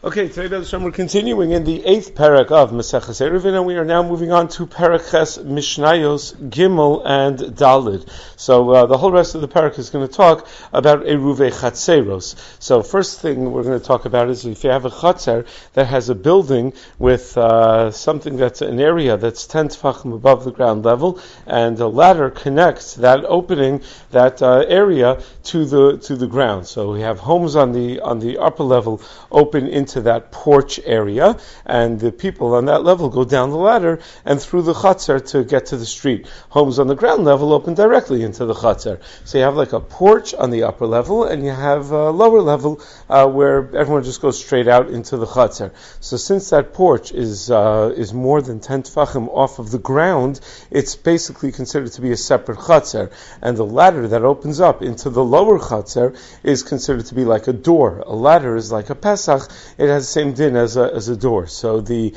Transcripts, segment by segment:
Okay, today we're continuing in the 8th parak of Maseches Eruvin, and we are now moving on to Parak Ches Mishnayos Gimel and Dalid. So the whole rest of the parak is going to talk about Eruvei Chatzeros. So first thing we're going to talk about is if you have a chatzer that has a building with something that's an area that's 10 tefachim above the ground level, and a ladder connects that opening, that area to the ground. So we have homes on the upper level open into that porch area, and the people on that level go down the ladder and through the chutzner to get to the street. Homes on the ground level open directly into the chutzner. So you have like a porch on the upper level, and you have a lower level where everyone just goes straight out into the chutzner. So since that porch is more than 10 tefachim off of the ground, it's basically considered to be a separate chutzner. And the ladder that opens up into the lower chutzner is considered to be like a door. A ladder is like a Pesach. It has the same din as a door. So the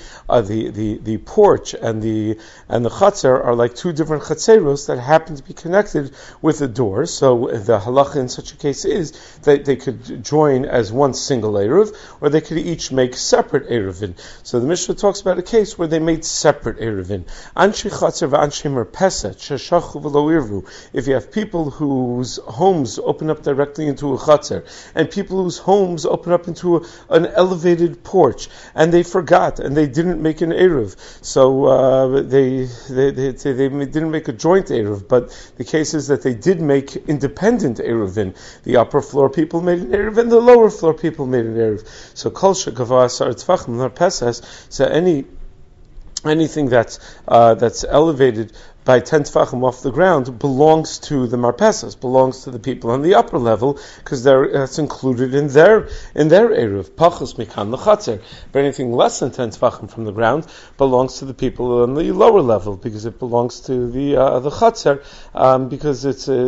porch and the chutzner are like two different chatzeros that happen to be connected with a door. So the halacha in such a case is that they could join as one single eruv, or they could each make separate eruvin. So the Mishnah talks about a case where they made separate eruvin. Anshe chatzer v'anshe merpeset sheshachu v'lo irvu. If you have people whose homes open up directly into a chatzer, and people whose homes open up into an elevated porch, and they forgot and they didn't make an eruv, so they didn't make a joint eruv, but the case is that they did make independent eruvin. The upper floor people made an eruv, and the lower floor people made an eruv. So kol shegava asar tefachim l'marpesas. So anything that's elevated by 10 tefachim off the ground belongs to the marpesas, belongs to the people on the upper level, because that's included in their eruv. Pachos mikan l'chatzer. But anything less than 10 tefachim from the ground belongs to the people on the lower level, because it belongs to the chatzer. Because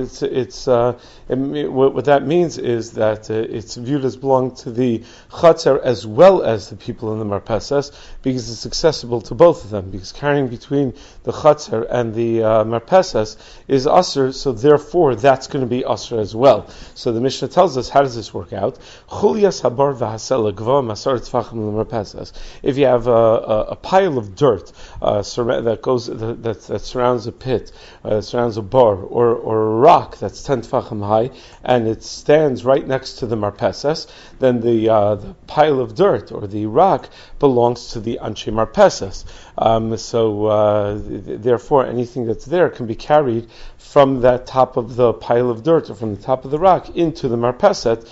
what that means is that it's viewed as belonging to the chatzer as well as the people in the marpesas, because it's accessible to both of them. Because carrying between the chatzer and the marpesas is asr, so therefore that's going to be asr as well. So the Mishnah tells us, how does this work out? If you have a pile of dirt that surrounds a pit, surrounds a bar, or a rock that's 10 tefachim high, and it stands right next to the marpesas, then the pile of dirt or the rock belongs to the anshe marpesas. Therefore, anything that's there can be carried from that top of the pile of dirt or from the top of the rock into the marpeset,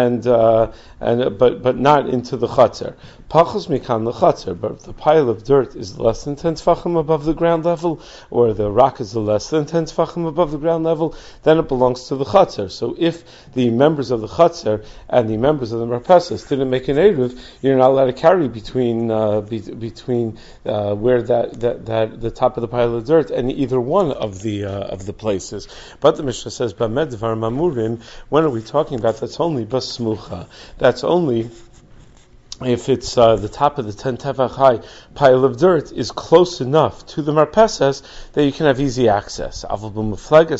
but not into the chatzer. Pachos mikan l'chatzer. But if the pile of dirt is less than 10 tefachim above the ground level, or the rock is less than 10 tefachim above the ground level, then it belongs to the chatzer. So if the members of the chatzer and the members of the marpesas didn't make an eruv, you're not allowed to carry between where the top of the pile of dirt and either one of the places. But the Mishnah says, "B'med dvar mamurim." When are we talking about? That's only basmucha. That's only if it's the top of the 10 tefach high pile of dirt is close enough to the marpesas that you can have easy access. But when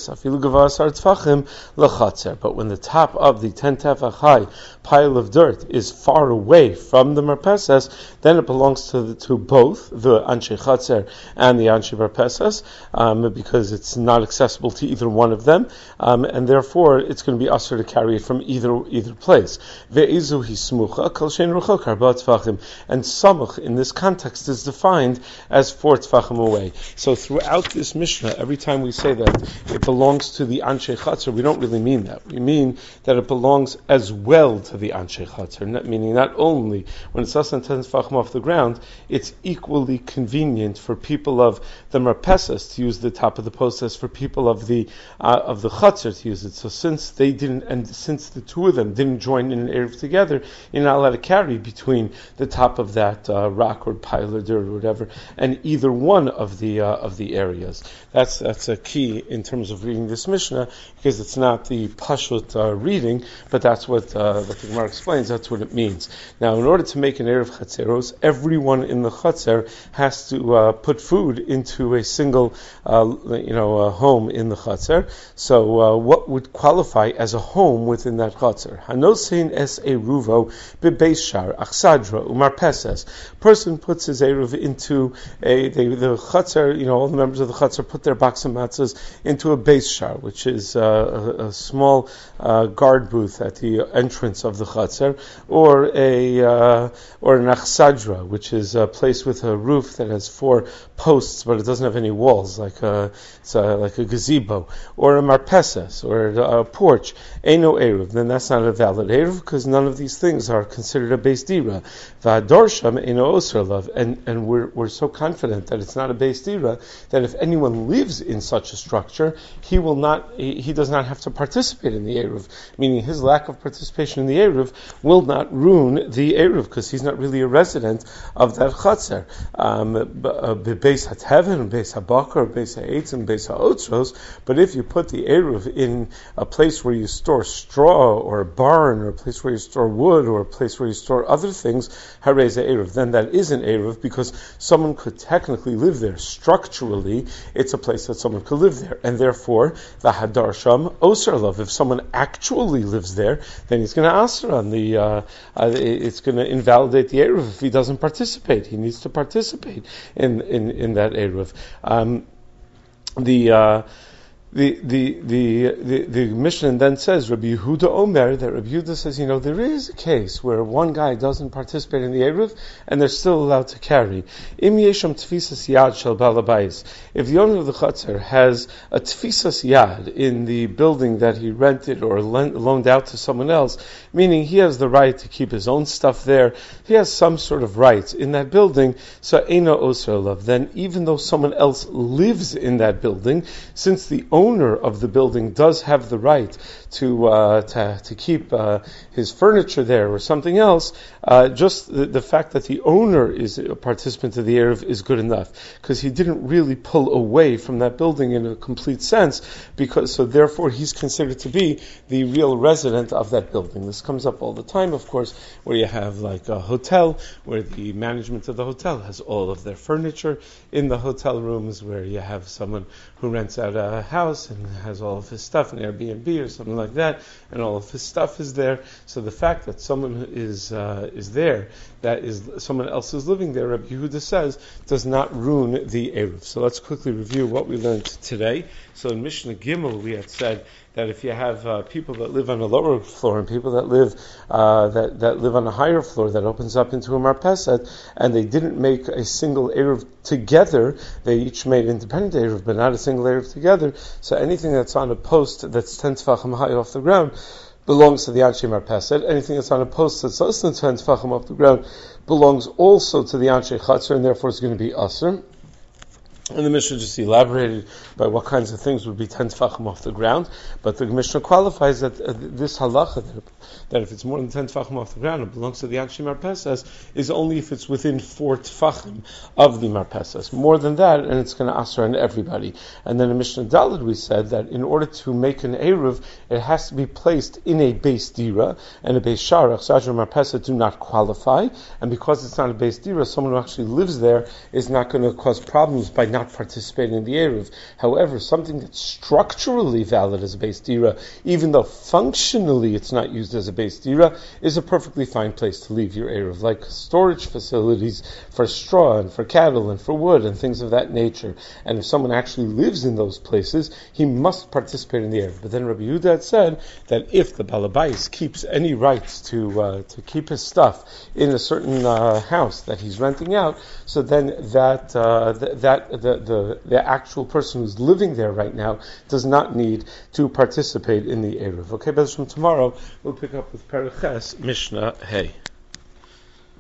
the top of the 10 tefach high pile of dirt is far away from the marpesas, then it belongs to both the anshe chatzer and the anshe marpesas, because it's not accessible to either one of them, and therefore it's going to be usher to carry it from either place. And samach in this context is defined as 4 tefachim away. So throughout this Mishnah, every time we say that it belongs to the anshe chatzer, we don't really mean that. We mean that it belongs as well to the anshe chatzer, meaning not only when it's less than 10 tefachim off the ground, it's equally convenient for people of the marpesas to use the top of the post as for people of the chatzer to use it. So since they didn't, and since the two of them didn't join in an eruv together, you're not allowed to carry between the top of that rock or pile of dirt or whatever, and either one of the areas. That's a key in terms of reading this Mishnah, because it's not the pashut reading, but that's what the Gemara explains. That's what it means. Now, in order to make an eruv chatzeros, everyone in the chatzer has to put food into a single, home in the chatzer. So, what would qualify as a home within that chatzer? Hanosein es eruvo bebeis shar achsadra, umarpeses. Person puts his eruv into the chutzner, all the members of the chutzner put their box of matzahs into a base shar, which is a small guard booth at the entrance of the chutzner, or an achsadra, which is a place with a roof that has 4 posts, but it doesn't have any walls, like a gazebo, or a marpeses, or a porch. Eino eruv, then that's not a valid eruv, because none of these things are considered a beis dira. V'adorsham eino osr lav, and we're so confident that it's not a beis dira that if anyone lives in such a structure, he does not have to participate in the eruv. Meaning his lack of participation in the eruv will not ruin the eruv, because he's not really a resident of that chutzner. Beis hateven, beis habakar, beis ha'etzim, beis ha'otzros. But if you put the eruv in a place where you store straw, or a barn, or a place where you store wood, or a place where you store other things, hareza eruv, then that is an eruv, because someone could technically live there. Structurally, it's a place that someone could live there, and therefore the hadar sham osar lav. If someone actually lives there, then he's going to answer on the. It's going to invalidate the eruv if he doesn't participate. He needs to participate in that eruv. The Mishnah then says, Rabbi Yehuda Omer, that Rabbi Yehuda says, there is a case where one guy doesn't participate in the eruv and they're still allowed to carry. Im yesham tfisas yad shel bal habayis. If the owner of the chutzner has a tfisas yad in the building that he rented or loaned out to someone else, meaning he has the right to keep his own stuff there, he has some sort of rights in that building, so eino osar lav. Then even though someone else lives in that building, since the owner of the building does have the right to keep his furniture there or something else, just the fact that the owner is a participant of the eruv is good enough, because he didn't really pull away from that building in a complete sense, so therefore he's considered to be the real resident of that building. This comes up all the time, of course, where you have like a hotel, where the management of the hotel has all of their furniture in the hotel rooms, where you have someone who rents out a house and has all of his stuff, an Airbnb or something like that, and all of his stuff is there. So the fact that someone is there, that is someone else is living there, Rabbi Yehuda says, does not ruin the eruv. So let's quickly review what we learned today. So in Mishnah Gimel we had said that if you have people that live on a lower floor and people that live that live on a higher floor that opens up into a marpeset, and they didn't make a single eruv together, they each made independent eruv, but not a single eruv together. So anything that's on a post that's 10 tefachim high off the ground belongs to the Anshe Marpeset. Anything that's on a post that's less than 10 tefachim off the ground belongs also to the Anshe Chatzar, and therefore it's going to be Asr. And the Mishnah just elaborated by what kinds of things would be 10 tefachim off the ground. But the Mishnah qualifies that this halacha, that if it's more than 10 tefachim off the ground, it belongs to the Anshe Marpeses, is only if it's within 4 tefachim of the Marpeses. More than that, and it's going to asr on everybody. And then in Mishnah Daled we said that in order to make an eruv, it has to be placed in a beis dira, and a beis shar, achsadra, marpeset do not qualify. And because it's not a beis dira, someone who actually lives there is not going to cause problems by not participating in the eruv. However, something that's structurally valid as a beis dira, even though functionally it's not used as a beis dira, is a perfectly fine place to leave your eruv, like storage facilities for straw and for cattle and for wood and things of that nature. And if someone actually lives in those places, he must participate in the eruv. But then Rabbi Yehuda had said that if the balabais keeps any rights to keep his stuff in a certain house that he's renting out, so then the actual person who's living there right now does not need to participate in the eruv. Okay, but from tomorrow we'll pick up with Perek Ches, Mishnah Hey.